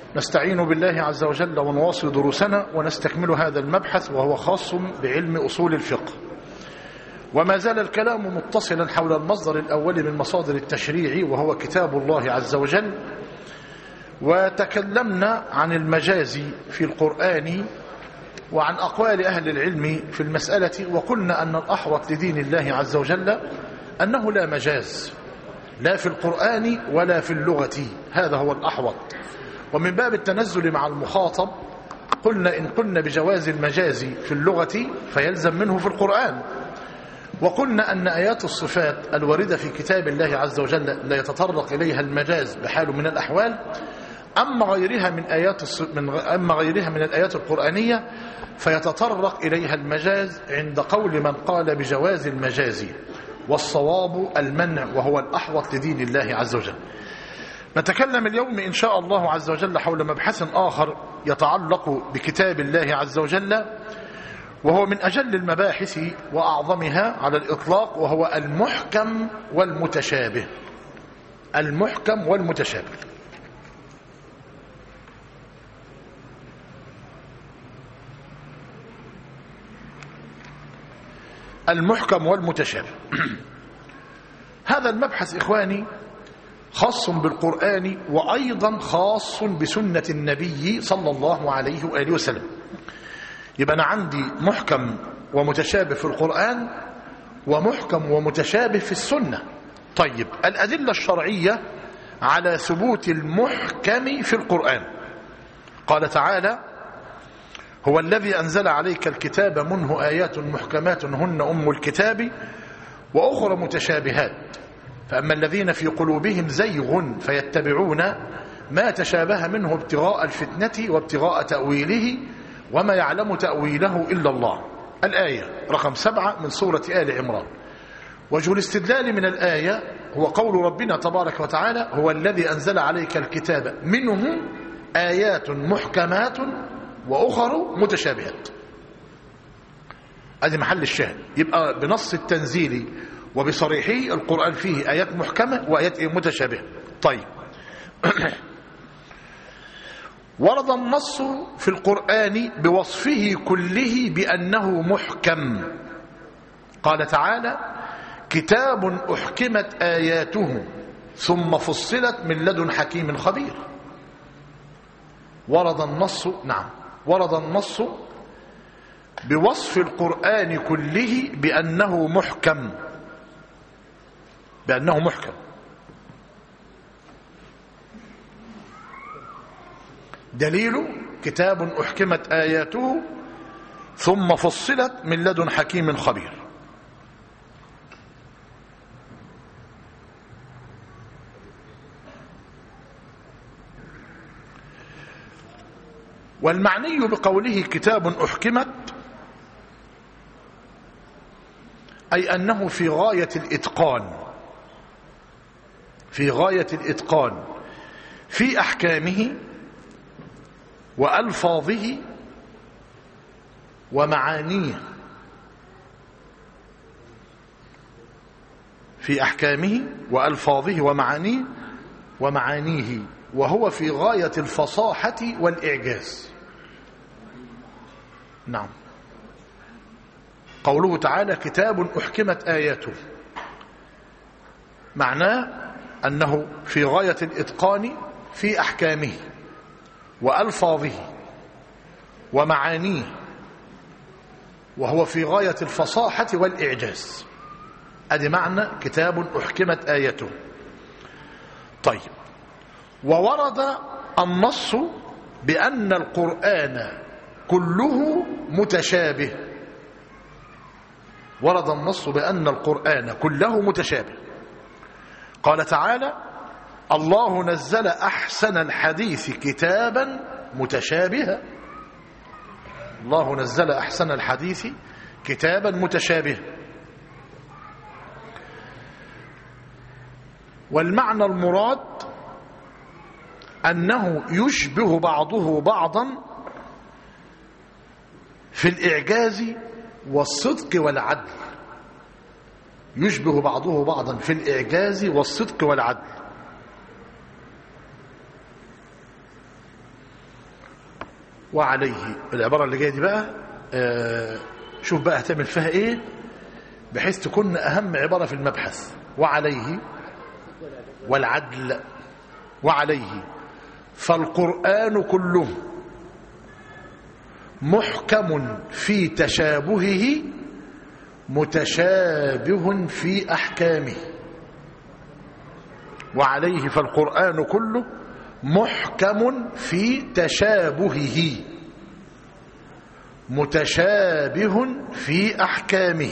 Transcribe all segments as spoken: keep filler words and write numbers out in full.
نستعين بالله عز وجل ونواصل دروسنا ونستكمل هذا المبحث وهو خاص بعلم أصول الفقه. وما زال الكلام متصلا حول المصدر الأول من مصادر التشريع وهو كتاب الله عز وجل، وتكلمنا عن المجاز في القرآن وعن أقوال أهل العلم في المسألة، وقلنا أن الأحوط لدين الله عز وجل أنه لا مجاز لا في القرآن ولا في اللغة، هذا هو الأحوط. ومن باب التنزل مع المخاطب قلنا إن قلنا بجواز المجاز في اللغة فيلزم منه في القرآن، وقلنا أن آيات الصفات الواردة في كتاب الله عز وجل لا يتطرق إليها المجاز بحال من الأحوال، أما غيرها من آيات من أما غيرها من الآيات القرآنية فيتطرق إليها المجاز عند قول من قال بجواز المجاز، والصواب المنع وهو الأحوط لدين الله عز وجل. نتكلم اليوم إن شاء الله عز وجل حول مبحث آخر يتعلق بكتاب الله عز وجل، وهو من أجل المباحث وأعظمها على الإطلاق، وهو المحكم والمتشابه. المحكم والمتشابه المحكم والمتشابه هذا المبحث إخواني خاص بالقرآن وأيضا خاص بسنة النبي صلى الله عليه وآله وسلم. يبقى أنا عندي محكم ومتشابه في القرآن ومحكم ومتشابه في السنة. طيب، الأدلة الشرعية على ثبوت المحكم في القرآن: قال تعالى: هو الذي أنزل عليك الكتاب منه آيات محكمات هن أم الكتاب وأخرى متشابهات، فأما الذين في قلوبهم زيغ فيتبعون ما تشابه منه ابتغاء الفتنة وابتغاء تأويله وما يعلم تأويله إلا الله. الآية رقم سبعة من سورة آل عمران. وجه الاستدلال من الآية هو قول ربنا تبارك وتعالى: هو الذي أنزل عليك الكتاب منه آيات محكمات وأخر متشابهات. هذه محل الشاهد. يبقى بنص التنزيل وبصريحه القرآن فيه آيات محكمة وآيات متشابهة. طيب ورد النص في القرآن بوصفه كله بأنه محكم. قال تعالى: كتاب أحكمت آياته ثم فصلت من لدن حكيم خبير. ورد النص نعم ورد النص بوصف القرآن كله بأنه محكم بأنه محكم دليل: كتاب أحكمت آياته ثم فصلت من لدن حكيم خبير. والمعني بقوله كتاب أحكمت أي أنه في غاية الإتقان في غاية الإتقان في أحكامه وألفاظه ومعانيه في أحكامه وألفاظه ومعانيه ومعانيه وهو في غاية الفصاحة والإعجاز. نعم، قوله تعالى: كتاب أحكمت آياته، معناه أنه في غاية الإتقان في أحكامه وألفاظه ومعانيه وهو في غاية الفصاحة والإعجاز. هذا معنى كتاب أحكمت آياته. طيب، وورد النص بأن القرآن كله متشابه. ورد النص بأن القرآن كله متشابه. قال تعالى: الله نزل أحسن الحديث كتابا متشابها. الله نزل أحسن الحديث كتابا متشابها. والمعنى المراد أنه يشبه بعضه بعضا في الإعجاز والصدق والعدل. يشبه بعضه بعضا في الإعجاز والصدق والعدل. وعليه. العبارة اللي جاية دي بقى آه شوف بقى هتعمل فيها ايه بحيث تكون أهم عبارة في المبحث. وعليه والعدل. وعليه فالقرآن كله محكم في تشابهه متشابه في أحكامه. وعليه فالقرآن كله محكم في تشابهه متشابه في أحكامه.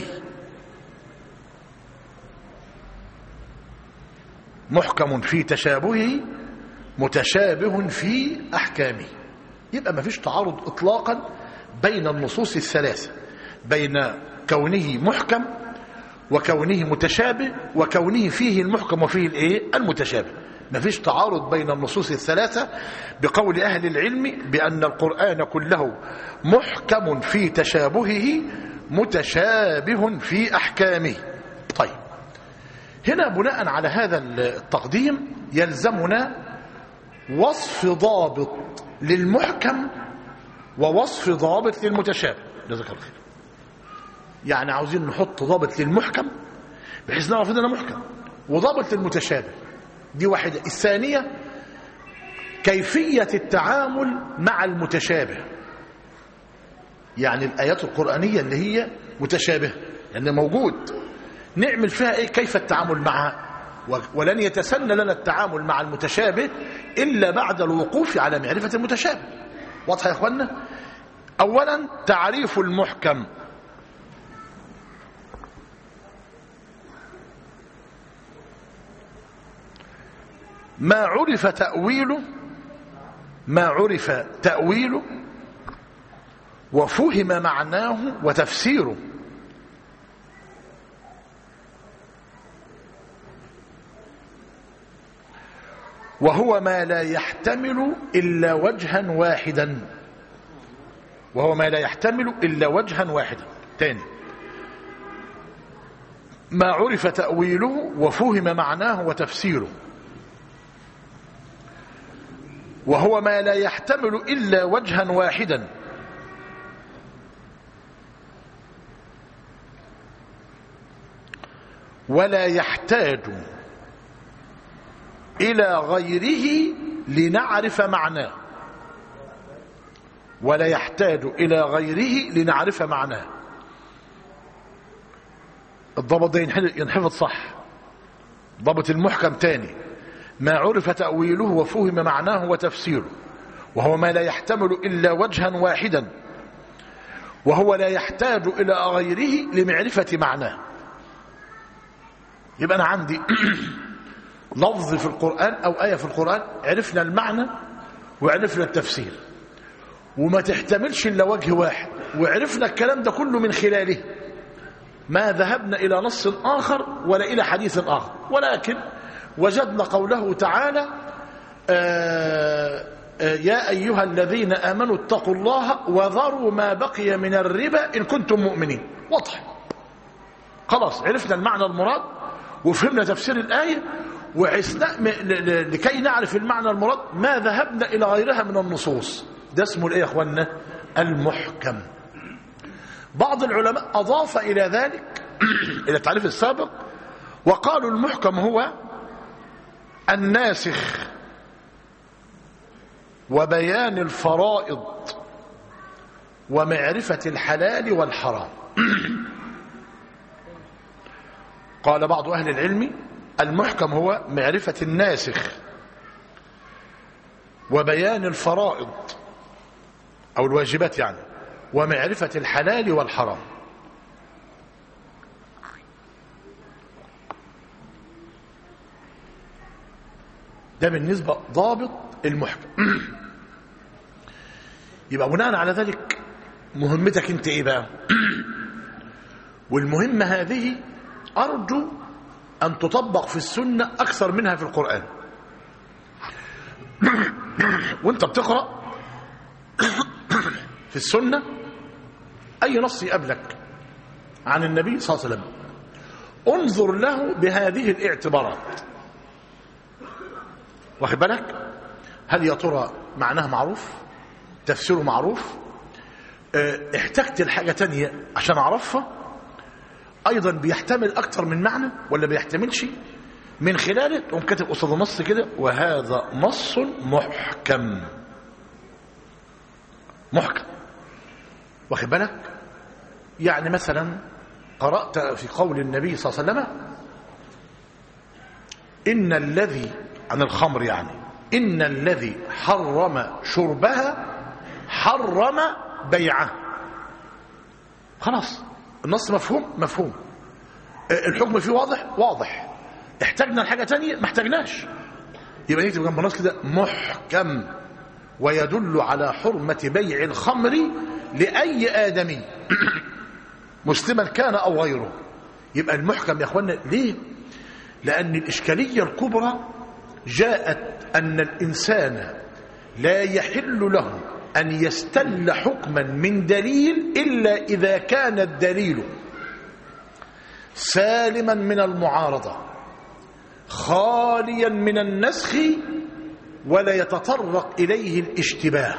محكم في تشابهه متشابه في أحكامه. يبقى ما فيش تعارض إطلاقا بين النصوص الثلاثة، بين كونه محكم وكونه متشابه وكونه فيه المحكم وفيه الايه المتشابه. ما فيش تعارض بين النصوص الثلاثة بقول أهل العلم بأن القرآن كله محكم في تشابهه متشابه في أحكامه. طيب هنا بناء على هذا التقديم يلزمنا وصف ضابط للمحكم ووصف ضابط للمتشابه. جزاك الله خير. يعني عاوزين نحط ضابط للمحكم بحيث نعرف اننا محكم، وضابط للمتشابه. دي واحدة. الثانية كيفية التعامل مع المتشابه، يعني الآيات القرآنية اللي هي متشابهة لأنه موجود نعمل فيها ايه، كيف التعامل معها. ولن يتسنى لنا التعامل مع المتشابه إلا بعد الوقوف على معرفة المتشابه. واضح يا اخوانا؟ أولا تعريف المحكم. ما عرف تأويله ما عرف تأويله وفهم معناه وتفسيره، وهو ما لا يحتمل إلا وجها واحدا وهو ما لا يحتمل إلا وجها واحدا. تاني، ما عرف تأويله وفهم معناه وتفسيره، وهو ما لا يحتمل إلا وجها واحدا ولا يحتاج إلى غيره لنعرف معناه ولا يحتاج إلى غيره لنعرف معناه. الضبط ده ينحفظ صح. ضبط المحكم تاني: ما عرف تأويله وفهم معناه وتفسيره، وهو ما لا يحتمل إلا وجها واحدا وهو لا يحتاج إلى غيره لمعرفة معناه. يبقى أنا عندي لفظ في القرآن أو آية في القرآن عرفنا المعنى وعرفنا التفسير، وما تحتملش إلا وجه واحد، وعرفنا الكلام ده كله من خلاله، ما ذهبنا إلى نص آخر ولا إلى حديث آخر، ولكن وجدنا قوله تعالى آآ آآ يا أيها الذين آمنوا اتقوا الله وذروا ما بقي من الربا إن كنتم مؤمنين. واضح. خلاص عرفنا المعنى المراد وفهمنا تفسير الآية، وعسنا لكي نعرف المعنى المراد ما ذهبنا إلى غيرها من النصوص. ده اسمه الايه يا اخوانا؟ المحكم. بعض العلماء أضاف إلى ذلك إلى التعريف السابق وقالوا المحكم هو الناسخ وبيان الفرائض ومعرفة الحلال والحرام. قال بعض أهل العلم المحكم هو معرفة الناسخ وبيان الفرائض أو الواجبات يعني ومعرفة الحلال والحرام. ده بالنسبة ضابط المحكم. يبقى بناء على ذلك مهمتك انت ايه بقى؟ والمهمة هذه أرجو أن تطبق في السنة أكثر منها في القرآن. وانت بتقرأ في السنة أي نص يقابلك عن النبي صلى الله عليه وسلم انظر له بهذه الاعتبارات. واخد بالك؟ هل يا ترى معناه معروف؟ تفسيره معروف. احتجت لحاجة تانية عشان أعرفها أيضا بيحتمل أكتر من معنى ولا بيحتملش، من خلاله تقوم كاتب قصاد النص كده وهذا نص محكم. محكم واخد بالك؟ يعني مثلا قرأت في قول النبي صلى الله عليه وسلم إن الذي عن الخمر، يعني إن الذي حرم شربها حرم بيعه. خلاص النص مفهوم مفهوم، الحكم فيه واضح واضح. احتاجنا لحاجة تانية ما احتاجناش، يبقى نكتب جنب النص كده محكم ويدل على حرمة بيع الخمر لأي آدمي مسلما كان أو غيره. يبقى المحكم يا أخوانا ليه؟ لأن الإشكالية الكبرى جاءت أن الإنسان لا يحل له أن يستل حكما من دليل إلا إذا كان الدليل سالما من المعارضة خاليا من النسخ ولا يتطرق إليه الاشتباه.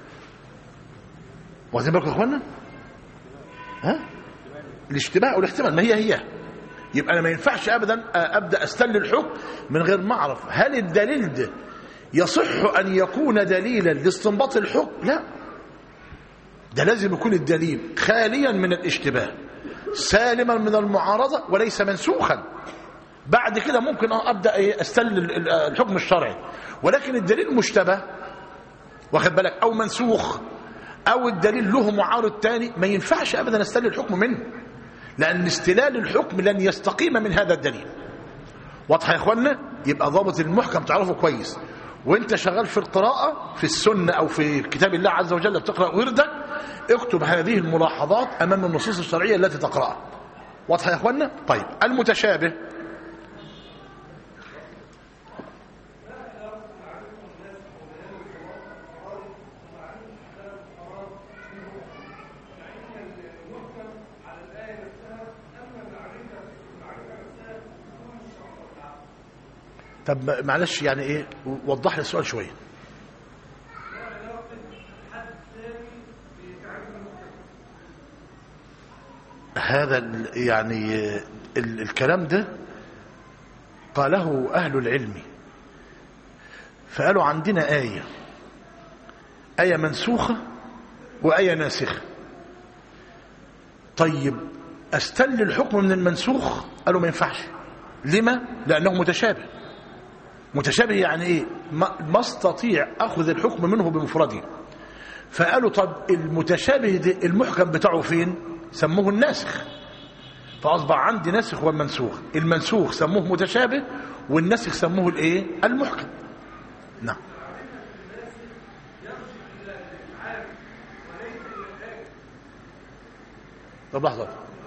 واخدين بالكم يا اخوانا؟ ها؟ الاشتباه والاحتمال ما هي هي. يبقى انا ما ينفعش ابدا ابدا استل الحكم من غير ما اعرف هل الدليل ده يصح ان يكون دليلا لاستنباط الحكم؟ لا، ده لازم يكون الدليل خاليا من الاشتباه سالما من المعارضة وليس منسوخا. بعد كده ممكن ابدا استل الحكم الشرعي، ولكن الدليل مشتبه واخد بالك او منسوخ او الدليل له معارض تاني ما ينفعش ابدا استل الحكم منه، لان استلال الحكم لن يستقيم من هذا الدليل. واضح يا اخوانا؟ يبقى ضابط المحكم تعرفه كويس وانت شغال في القراءة في السنة او في كتاب الله عز وجل بتقرأ وردك، اكتب هذه الملاحظات امام النصوص الشرعية التي تقرأها. واضح يا اخوانا؟ طيب المتشابه طب معلش يعني ايه وضح لي السؤال شويه. هذا يعني ال الكلام ده قاله اهل العلم، فقالوا عندنا آية آية منسوخة وآية ناسخة. طيب استل الحكم من المنسوخ؟ قالوا ما ينفعش. لما؟ لأنه متشابه. متشابه يعني ايه؟ ما استطيع اخذ الحكم منه بمفرده. فقالوا طب المتشابه ده المحكم بتاعه فين؟ سموه الناسخ. فاصبح عندي ناسخ والمنسوخ، المنسوخ سموه متشابه والناسخ سموه الايه؟ المحكم. نعم. طب لحظه،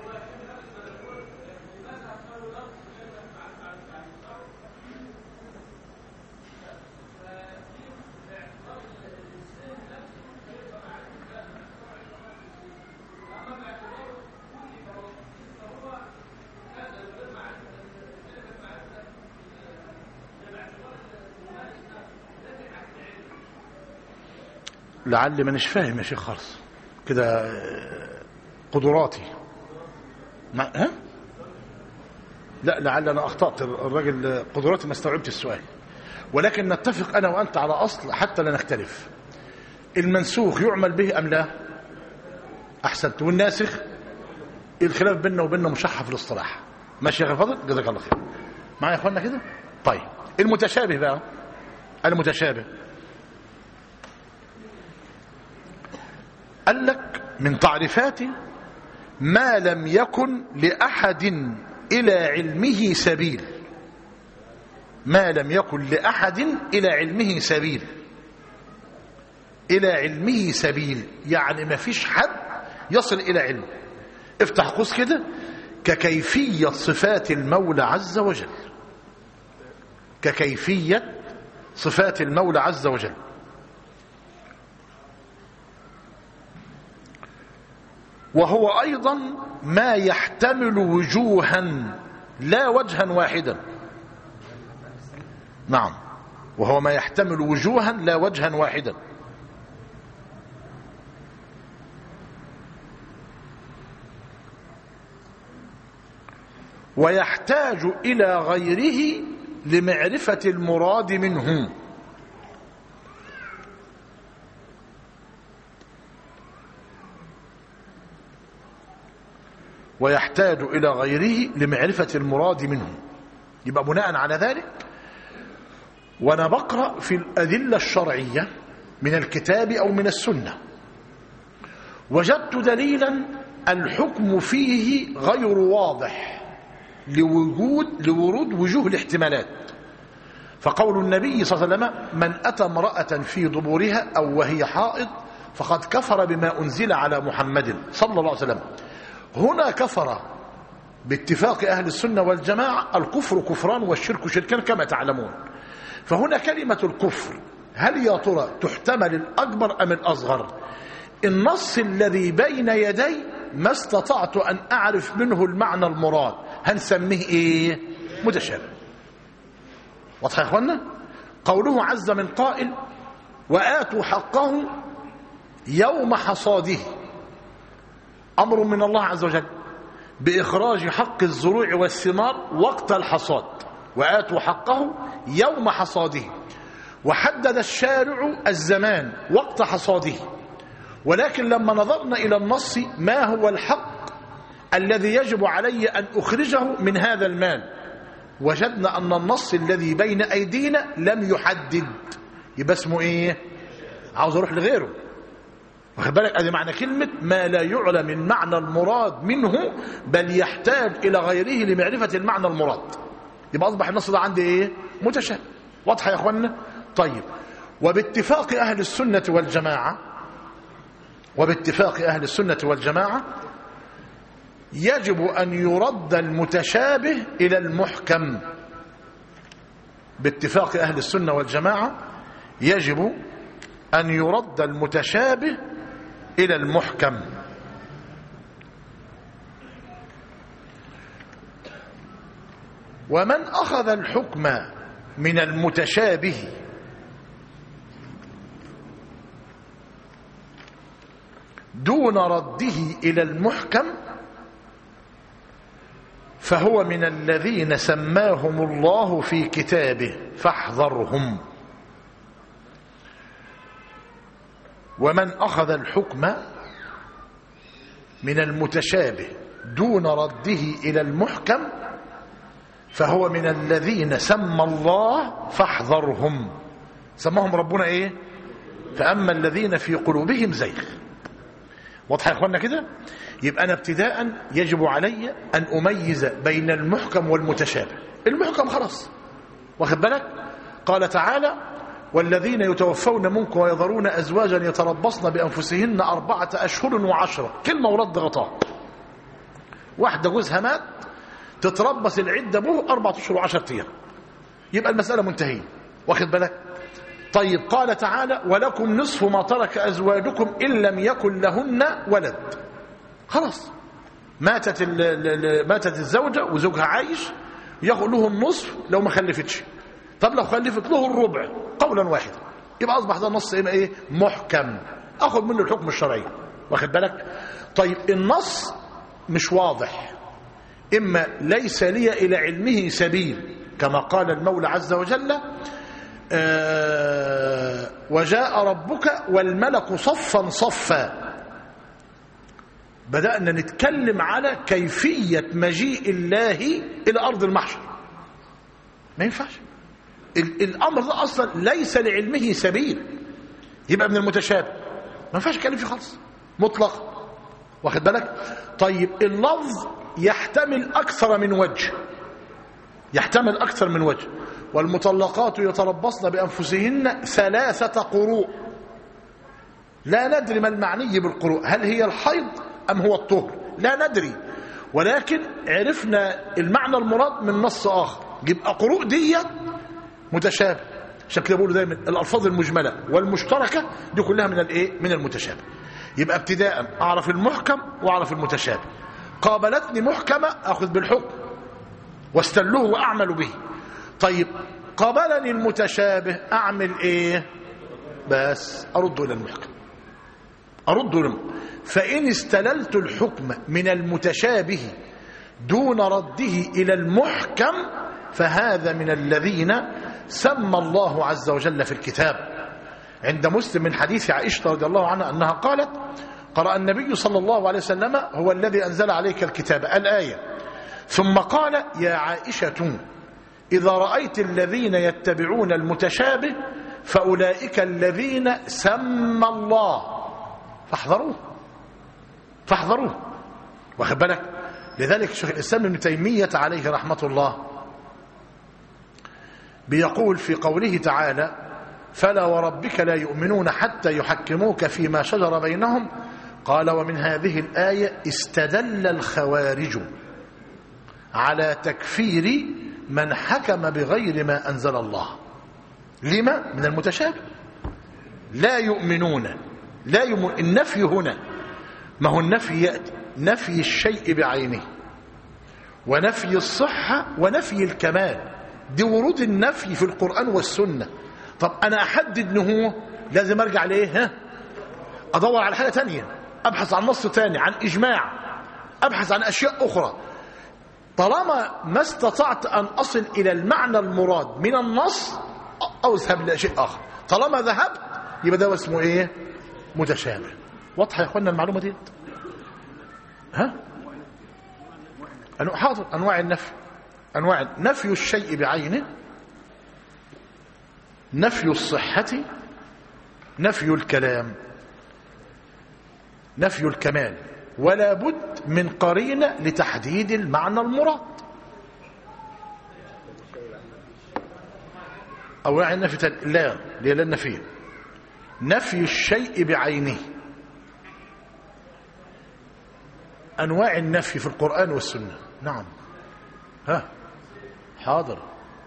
لعل ما نش فاهم يا شيخ خالص كده قدراتي. ما ها؟ لا لعل انا اخطأت، الراجل قدراتي ما استوعبت السؤال، ولكن نتفق انا وانت على اصل حتى لا نختلف. المنسوخ يعمل به ام لا؟ احسنت. والناسخ الخلاف بيننا وبيننا مشحف في الاصطلاح. ماشي يا اخي فاضل جزاك الله خير. معايا يا اخوانا كده؟ طيب المتشابه بقى، المتشابه قال لك من تعريفاته ما لم يكن لأحد إلى علمه سبيل. ما لم يكن لأحد إلى علمه سبيل. إلى علمه سبيل يعني ما فيش حد يصل إلى علمه. افتح قوس كده، ككيفية صفات المولى عز وجل. ككيفية صفات المولى عز وجل. وهو أيضا ما يحتمل وجوها لا وجها واحدا. نعم، وهو ما يحتمل وجوها لا وجها واحدا. ويحتاج إلى غيره لمعرفة المراد منه. ويحتاج إلى غيره لمعرفة المراد منه. يبقى بناء على ذلك وأنا بقرأ في الأدلة الشرعية من الكتاب أو من السنة وجدت دليلا الحكم فيه غير واضح لوجود لورود وجوه الاحتمالات، فقول النبي صلى الله عليه وسلم: من أتى امرأة في دبورها أو وهي حائض فقد كفر بما أنزل على محمد صلى الله عليه وسلم. هنا كفر باتفاق أهل السنة والجماعة، الكفر كفران والشرك شركان كما تعلمون. فهنا كلمة الكفر هل يا ترى تحتمل الأكبر أم الأصغر؟ النص الذي بين يدي ما استطعت أن أعرف منه المعنى المراد، هنسميه إيه؟ متشابه. واضح يا أخوانا؟ قوله عز من قائل: وآتوا حقه يوم حصاده، أمر من الله عز وجل بإخراج حق الزروع والثمار وقت الحصاد. وآتوا حقه يوم حصاده، وحدد الشارع الزمان وقت حصاده. ولكن لما نظرنا إلى النص ما هو الحق الذي يجب علي أن أخرجه من هذا المال، وجدنا أن النص الذي بين أيدينا لم يحدد. يبقى اسمه إيه؟ عاوز أروح لغيره. واخد بالك؟ ادي معنى كلمة ما لا يعلم المعنى المراد منه بل يحتاج إلى غيره لمعرفة المعنى المراد. يبقى أصبح النص ده عندي إيه؟ متشابه. واضحة يا أخوانا؟ طيب، وباتفاق أهل السنة والجماعة وباتفاق أهل السنة والجماعة يجب أن يرد المتشابه إلى المحكم. باتفاق أهل السنة والجماعة يجب أن يرد المتشابه إلى المحكم. ومن أخذ الحكم من المتشابه دون رده إلى المحكم فهو من الذين سماهم الله في كتابه فاحذرهم. ومن أخذ الحكم من المتشابه دون رده إلى المحكم فهو من الذين سمى الله فاحذرهم. سماهم ربنا إيه؟ فأما الذين في قلوبهم زيغ. واضح يا أخوانا كده؟ يبقى أنا ابتداء يجب علي أن أميز بين المحكم والمتشابه. المحكم خلاص، واخد بالك؟ قال تعالى: والذين يتوفون منكم ويذرون أزواجا يتربصن بأنفسهن أربعة أشهر وعشرة. كلمة ورد غطاء. واحدة جوزها مات تتربص العدة به أربعة أشهر وعشرة أيام، يبقى المسألة منتهية. واخد بالك؟ طيب، قال تعالى: ولكم نصف ما ترك أزواجكم إن لم يكن لهن ولد. خلاص، ماتت ماتت الزوجة وزوجها عايش، ياخذ له النصف لو ما خلفتش. طب لو خلفت له الربع قولا واحدا. يبقى أصبح ده النص إيه؟ محكم، أخذ منه الحكم الشرعي. واخد بالك؟ طيب، النص مش واضح، إما ليس لي إلى علمه سبيل كما قال المولى عز وجل: آه وجاء ربك والملك صفا صفا. بدأنا نتكلم على كيفية مجيء الله إلى أرض المحشر. ما ينفعش الأمر ده أصلا ليس لعلمه سبيل، يبقى من المتشابه، ما ينفعش يتكلم فيه خالص مطلق. واخد بالك؟ طيب، اللفظ يحتمل أكثر من وجه، يحتمل أكثر من وجه. والمطلقات يتربصن بأنفسهن ثلاثة قروء. لا ندري ما المعني بالقروء، هل هي الحيض أم هو الطهر؟ لا ندري، ولكن عرفنا المعنى المراد من نص آخر. يبقى قروء دي متشابه. عشان كده بقولوا دايما الألفاظ المجملة والمشتركة دي كلها من الايه؟ من المتشابه. يبقى ابتداء أعرف المحكم وأعرف المتشابه. قابلتني محكمة أخذ بالحكم واستله وأعمل به. طيب، قابلني المتشابه أعمل إيه؟ بس أرد إلى المحكم، أرد إلى المحكم. فإن استللت الحكم من المتشابه دون رده إلى المحكم فهذا من الذين سمى الله عز وجل في الكتاب. عند مسلم من حديث عائشة رضي الله عنها أنها قالت: قرأ النبي صلى الله عليه وسلم: هو الذي أنزل عليك الكتاب، الآية، ثم قال: يا عائشة إذا رأيت الذين يتبعون المتشابه فأولئك الذين سمى الله فاحذروه فاحذروه واخد بالك. لذلك شيخ الإسلام ابن تيمية عليه رحمة الله بيقول في قوله تعالى: فلا وربك لا يؤمنون حتى يحكموك فيما شجر بينهم، قال: ومن هذه الآية استدل الخوارج على تكفير من حكم بغير ما أنزل الله. لما؟ من المتشابه. لا يؤمنون، لا يؤمن. النفي هنا ما هو النفي يأتي نفي الشيء بعينه، ونفي الصحة، ونفي الكمال. دي ورود النفي في القرآن والسنة. طب أنا أحدد نهو لازم أرجع ليه؟ ها؟ أدور على حاجة تانية، أبحث عن نص تاني، عن إجماع، أبحث عن أشياء أخرى. طالما ما استطعت أن أصل إلى المعنى المراد من النص أو اذهب لشيء آخر. طالما ذهبت يبقى ده اسمه إيه؟ متشابه. واضحة يا أخوانا المعلومة دي؟ ها؟ حاضر. أنواع النفي، أنواع نفي الشيء بعينه، نفي الصحة، نفي الكلام، نفي الكمال، ولا بد من قرينة لتحديد المعنى المراد. أو يعني نفي لا لا النفي نفي الشيء بعينه. أنواع النفي في القرآن والسنة. نعم. ها حاضر.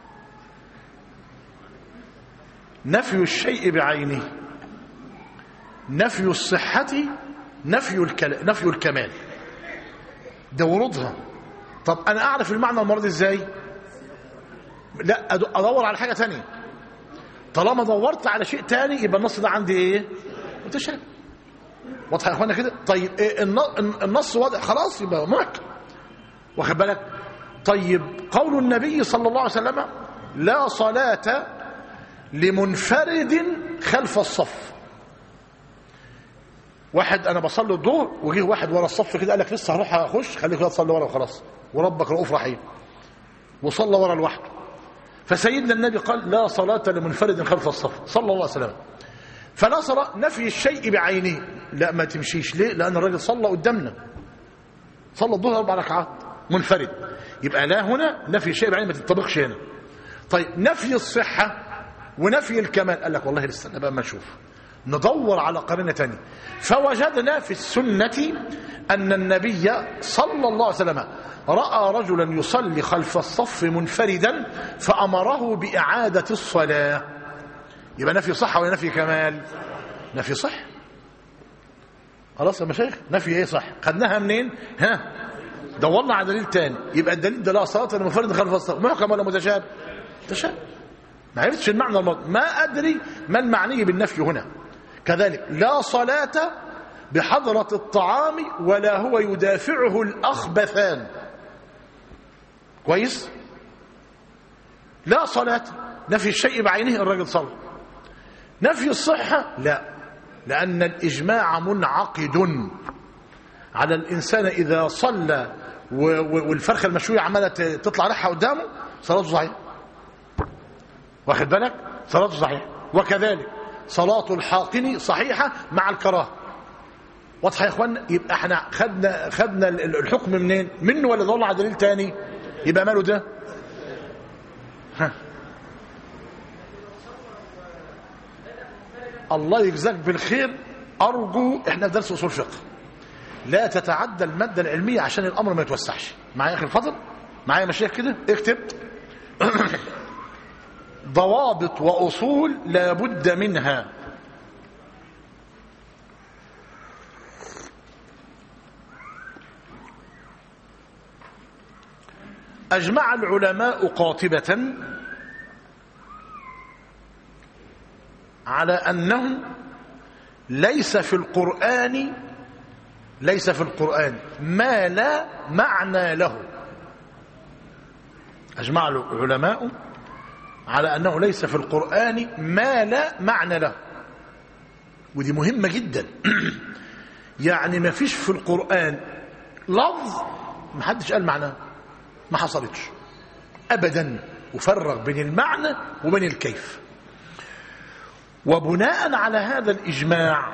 نفي الشيء بعينه، نفي الصحة، نفي الكلام، نفي الكمال. ده ورودها. طب أنا أعرف المعنى المراد إزاي؟ لا، أدور على حاجة تانية. طالما دورت على شيء تاني يبقى النص ده عندي إيه؟ متشابه. واضح يا أخوانا كده؟ طيب إيه النص واضح خلاص يبقى محكم. واخد بالك؟ طيب قول النبي صلى الله عليه وسلم: لا صلاة لمنفرد خلف الصف. واحد انا بصلي الظهر وجيه واحد ورا الصف كده قال لك لسه هروح اخش، خليك كده تصلي ورا وخلاص، وربك رؤوف رحيم، وصلى ورا لوحده. فسيدنا النبي قال: لا صلاة لمنفرد خلف الصف، صلى الله عليه وسلم. فلا صلاة نفي الشيء بعينه. لا ما تمشيش. ليه؟ لأن الراجل صلى قدامنا، صلى الظهر أربع ركعات منفرد. يبقى لا هنا نفي الشيء بعينه ما تطبقش هنا. طيب نفي الصحة ونفي الكمال قال لك والله لسه بقى ما نشوف، ندور على قرينة تانية. فوجدنا في السنة أن النبي صلى الله عليه وسلم رأى رجلا يصلي خلف الصف منفردا فأمره بإعادة الصلاة. يبقى نفي صحة ولا نفي كمال؟ نفي صح. خلاص يا مشايخ، نفي ايه صح؟ خدناها منين؟ ها دورنا على دليل تاني. يبقى الدليل ده لا صلاة لمنفرد خلف الصف، محكم ولا متشابه؟ متشابه. ما عرفتش المعنى الماضي، ما أدري ما المعني بالنفي هنا. كذلك لا صلاة بحضرة الطعام ولا هو يدافعه الأخبثان. كويس؟ لا صلاة نفي الشيء بعينه، الرجل صلى. نفي الصحة لا، لأن الإجماع منعقد على الإنسان إذا صلى والفرخة المشوية عمالة تطلع ريحها قدامه صلاته صحيحة. واخد بالك؟ صلاته صحيحة. وكذلك صلاة الحاقن صحيحة مع الكراهة. واضحة يا اخوانا؟ يبقى احنا خدنا خدنا الحكم منين؟ منه ولا دور على دليل تاني؟ يبقى ماله ده؟ ها. الله يجزاك بالخير. ارجو احنا في درس اصول فقه لا تتعدى المادة العلمية عشان الامر ما يتوسعش. معايا يا اخي الفضل؟ معايا مشايخ كده؟ اكتب ضوابط وأصول لا بد منها. أجمع العلماء قاطبة على أنه ليس في القرآن ليس في القرآن ما لا معنى له. أجمع العلماء على أنه ليس في القرآن ما لا معنى له، ودي مهمة جدا. يعني ما فيش في القرآن لفظ ما حدش قال معناه، ما حصلتش أبدا، وفرق بين المعنى وبين الكيف. وبناء على هذا الإجماع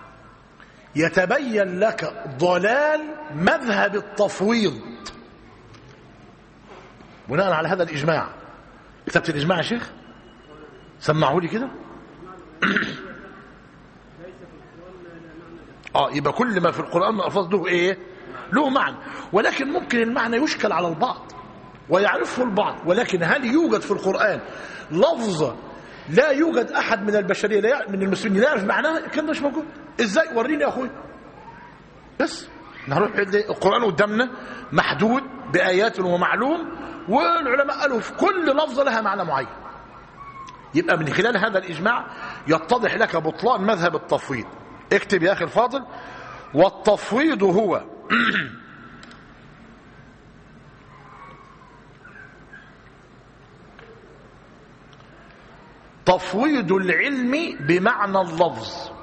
يتبين لك ضلال مذهب التفويض. بناء على هذا الإجماع، كتبت الإجماع يا شيخ؟ سمعوا لي كده. اه يبقى كل ما في القرآن من الألفاظ له ايه؟ له معنى، ولكن ممكن المعنى يشكل على البعض ويعرفه البعض، ولكن هل يوجد في القرآن لفظ لا يوجد أحد من البشرية لا من المسلمين لا يعرف معناها؟ كان مش موجود. ازاي؟ وريني يا اخوي. بس نروح القرآن قدامنا محدود بآيات ومعلوم، والعلماء قالوا في كل لفظة لها معنى معين. يبقى من خلال هذا الإجماع يتضح لك بطلان مذهب التفويض. اكتب يا أخي الفاضل: والتفويض هو تفويض العلم بمعنى اللفظ.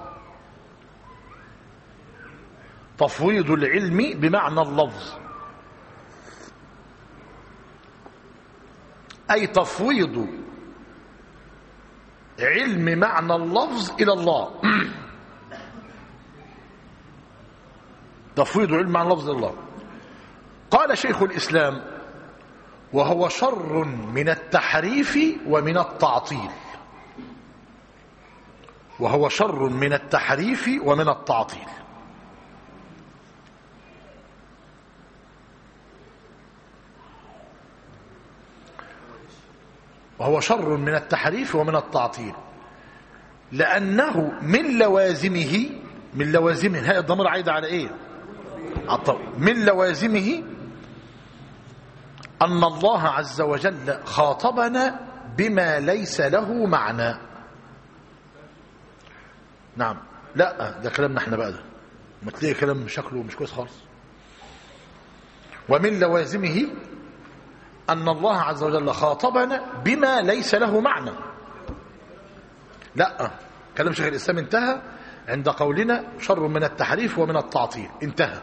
تفويض العلم بمعنى اللفظ، أي تفويض علم معنى اللفظ إلى الله. تفويض علم معنى اللفظ إلى الله. قال شيخ الإسلام: وهو شر من التحريف ومن التعطيل. وهو شر من التحريف ومن التعطيل. وهو شر من التحريف ومن التعطيل، لأنه من لوازمه من لوازمه هذا الضمير عايد على ايه؟ من لوازمه أن الله عز وجل خاطبنا بما ليس له معنى. نعم، لا ده كلامنا احنا بقى، ده ما تلاقي كلام شكله مش كويس خالص. ومن لوازمه أن الله عز وجل خاطبنا بما ليس له معنى. لا، كلام شيخ الإسلام انتهى عند قولنا شر من التحريف ومن التعطيل، انتهى.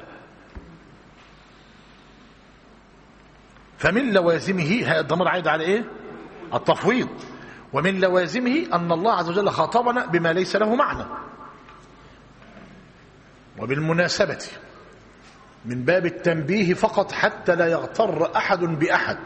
فمن لوازمه، هذا الضمير عايد على ايه؟ التفويض. ومن لوازمه أن الله عز وجل خاطبنا بما ليس له معنى. وبالمناسبة من باب التنبيه فقط حتى لا يغتر أحد بأحد،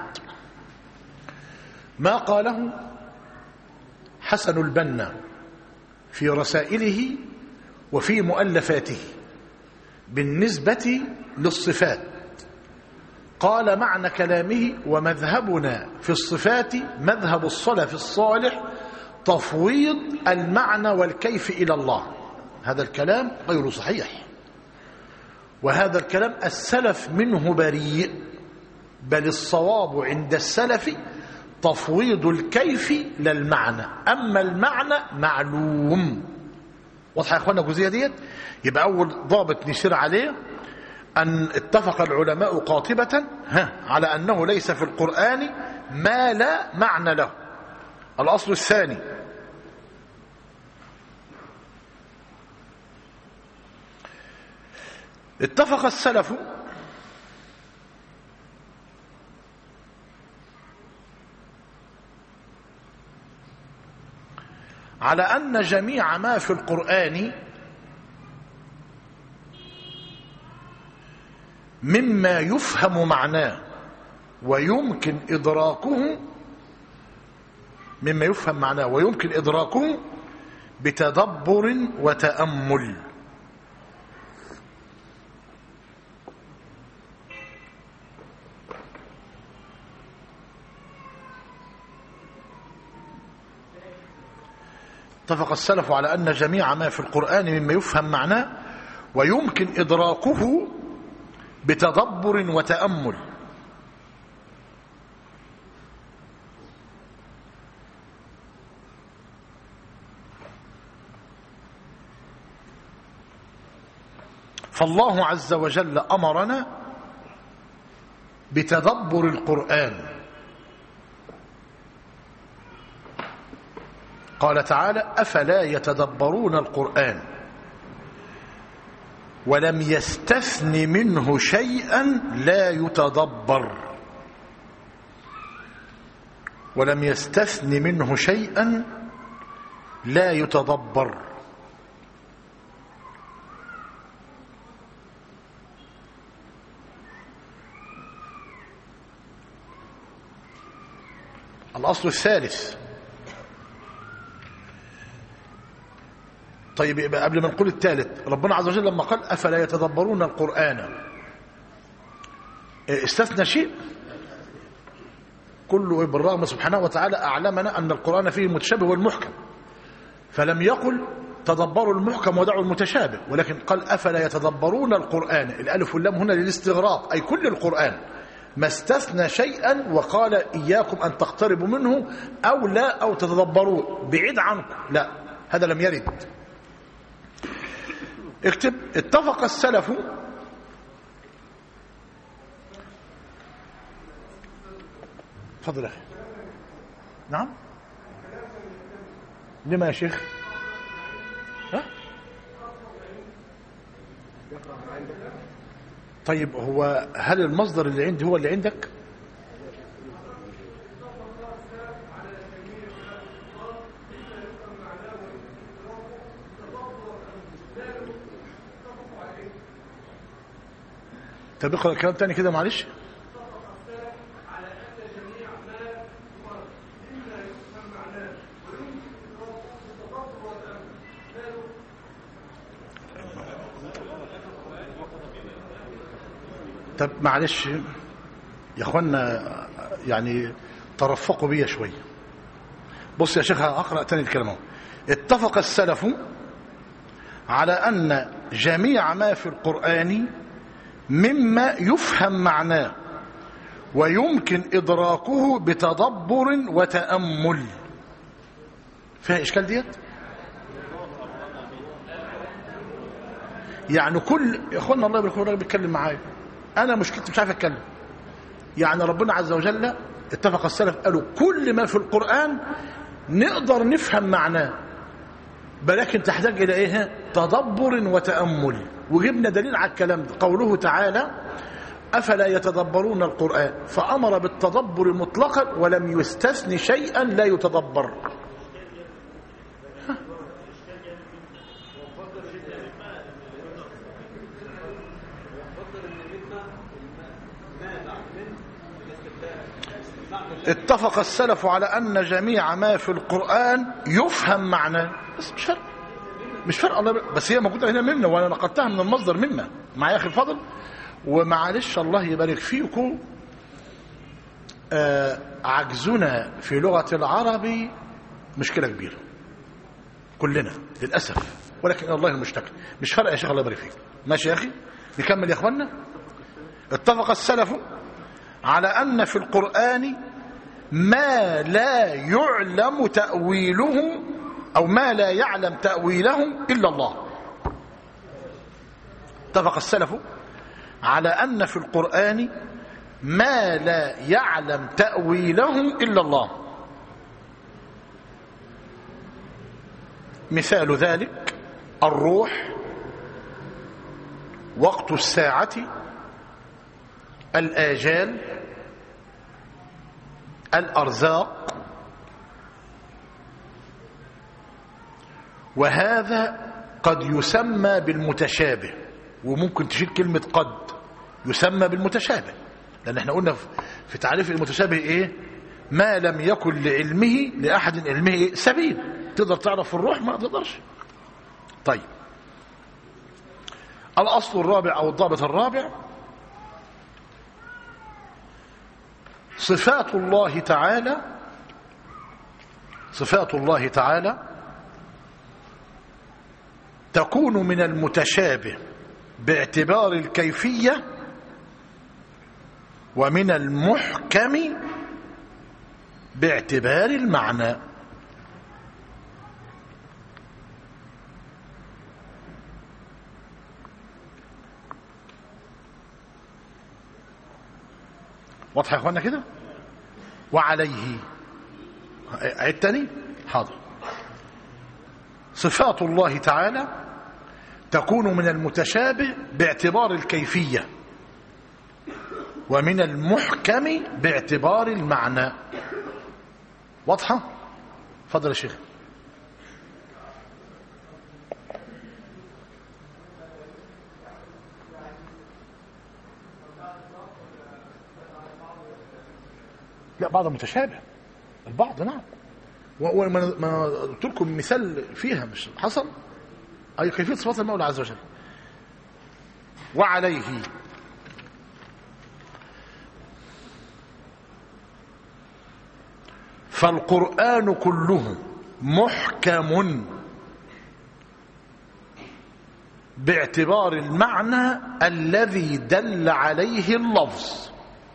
ما قاله حسن البنا في رسائله وفي مؤلفاته بالنسبة للصفات. قال معنى كلامه: ومذهبنا في الصفات مذهب السلف الصالح تفويض المعنى والكيف إلى الله. هذا الكلام غير صحيح، وهذا الكلام السلف منه بريء، بل الصواب عند السلف تفويض الكيف للمعنى، أما المعنى معلوم. واضح يا أخوانا الجزئية ديت؟ يبقى أول ضابط نشير عليه أن اتفق العلماء قاطبة ها على أنه ليس في القرآن ما لا معنى له. الأصل الثاني: اتفق السلف على أن جميع ما في القرآن مما يفهم معناه ويمكن إدراكه مما يفهم معناه ويمكن إدراكه بتدبر وتأمل. اتفق السلف على أن جميع ما في القرآن مما يفهم معناه ويمكن إدراكه بتدبر وتأمل. فالله عز وجل أمرنا بتدبر القرآن قال تعالى أفلا يتدبرون القرآن ولم يستثن منه شيئا لا يتدبر ولم يستثن منه شيئا لا يتدبر. الأصل الثالث. طيب يبقى قبل ما نقول الثالث، ربنا عز وجل لما قال أفلا يتدبرون القرآن استثنى شيء كله بالرغم سبحانه وتعالى أعلمنا أن القرآن فيه المتشابه والمحكم، فلم يقل تدبروا المحكم ودعوا المتشابه، ولكن قال أفلا يتدبرون القرآن. الألف واللام هنا للاستغراق أي كل القرآن، ما استثنى شيئا وقال إياكم أن تقتربوا منه أو لا أو تتدبروه بعيد عنكم، لا هذا لم يرد. اكتب اتفق السلف تفضل يا أخي. نعم لما يا شيخ؟ ها؟ طيب هو هل المصدر اللي عندي هو اللي عندك؟ طب اقرأ الكلام تاني كده معلش. طب معلش يا اخوانا يعني ترفقوا بيا شويه. بص يا شيخ اقرا تاني الكلام. اتفق السلف على ان جميع ما في القرآن مما يفهم معناه ويمكن ادراكه بتدبر وتأمل. فيها اشكال ديت؟ يعني كل يا اخوانا الله يبارك فيكم بيتكلم معايا، انا مشكلتي مش عارف اتكلم. يعني ربنا عز وجل اتفق السلف قالوا كل ما في القرآن نقدر نفهم معناه، ولكن تحتاج الى ايه؟ تدبر وتأمل. وجبنا دليل على الكلام ده قوله تعالى افلا يتدبرون القرآن، فامر بالتدبر مطلقا ولم يستثن شيئا لا يتدبر. اتفق السلف على أن جميع ما في القرآن يفهم معناه، بس مش فرق مش فرق الله، بس هي موجودة هنا منا وأنا نقلتها من المصدر منا مع يا أخي الفضل. ومعلش الله يبارك فيكم آه عجزنا في لغة العرب مشكلة كبيرة كلنا للأسف، ولكن الله المشتكى. مش فرق يا شيخ الله يبارك فيك. ماشي يا أخي نكمل يا أخوانا. اتفق السلف على أن في القرآن ما لا يعلم تأويله أو ما لا يعلم تأويله إلا الله. اتفق السلف على أن في القرآن ما لا يعلم تأويله إلا الله. مثال ذلك الروح، وقت الساعة، الآجال، الأرزاق. وهذا قد يسمى بالمتشابه، وممكن تشيل كلمة قد يسمى بالمتشابه، لأن احنا قلنا في تعريف المتشابه ايه؟ ما لم يكن لعلمه لأحد علمه إيه؟ سبيل. تقدر تعرف في الروح؟ ما تقدرش. طيب الأصل الرابع أو الضابط الرابع صفات الله تعالى صفات الله تعالى تكون من المتشابه باعتبار الكيفية ومن المحكم باعتبار المعنى. واضح يا اخوانا كده؟ وعليه عيد تاني حاضر. صفات الله تعالى تكون من المتشابه باعتبار الكيفية، ومن المحكم باعتبار المعنى. واضحة؟ فضل يا شيخ. لا، بعض متشابه، البعض نعم. وما قلت لكم مثال فيها مش حصل، أي كيفية صفات المولى عز وجل. وعليه فالقرآن كله محكم باعتبار المعنى الذي دل عليه اللفظ.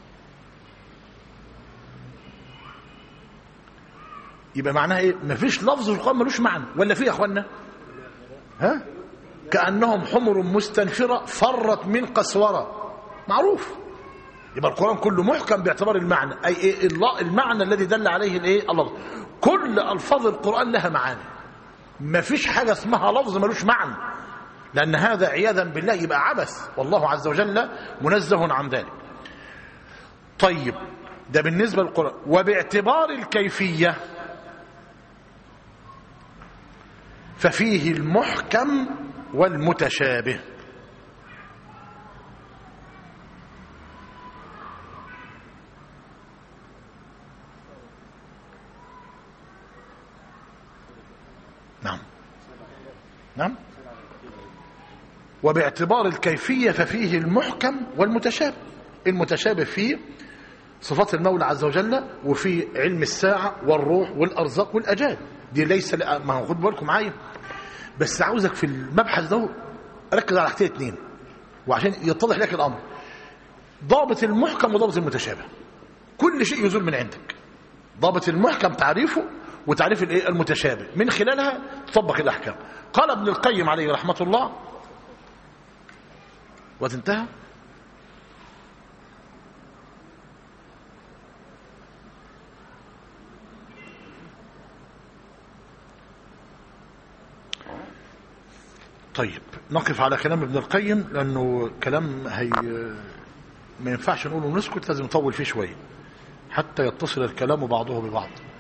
يبقى معناها ايه؟ مفيش لفظ في القرآن ملوش معنى، ولا فيه يا اخوانا؟ ها؟ كأنهم حمر مستنفرة فرت من قسورة، معروف. يبقى القرآن كله محكم باعتبار المعنى، أي إيه؟ المعنى الذي دل عليه الايه؟ اللفظ. كل ألفاظ القرآن لها معاني، مفيش حاجة اسمها لفظ ملوش معنى، لأن هذا عياذا بالله يبقى عبث، والله عز وجل منزه عن ذلك. طيب، ده بالنسبة للقرآن. وباعتبار الكيفية ففيه المحكم والمتشابه. نعم نعم. وباعتبار الكيفية ففيه المحكم والمتشابه. المتشابه فيه صفات المولى عز وجل، وفي علم الساعة والروح والأرزاق والأجال، دي ليس ما هو خد بالكم معايا، بس عاوزك في المبحث ده ركز على حاجتين اتنين وعشان يتضح لك الأمر. ضابط المحكم وضابط المتشابه، كل شيء يزول من عندك. ضابط المحكم تعريفه، وتعريف الايه؟ المتشابه، من خلالها تطبق الأحكام. قال ابن القيم عليه رحمة الله، وتنتهى. طيب، نقف على كلام ابن القيم لأنه كلام هي ما ينفعش نقوله ونسكت، لازم نطول فيه شوية حتى يتصل الكلام بعضه ببعض.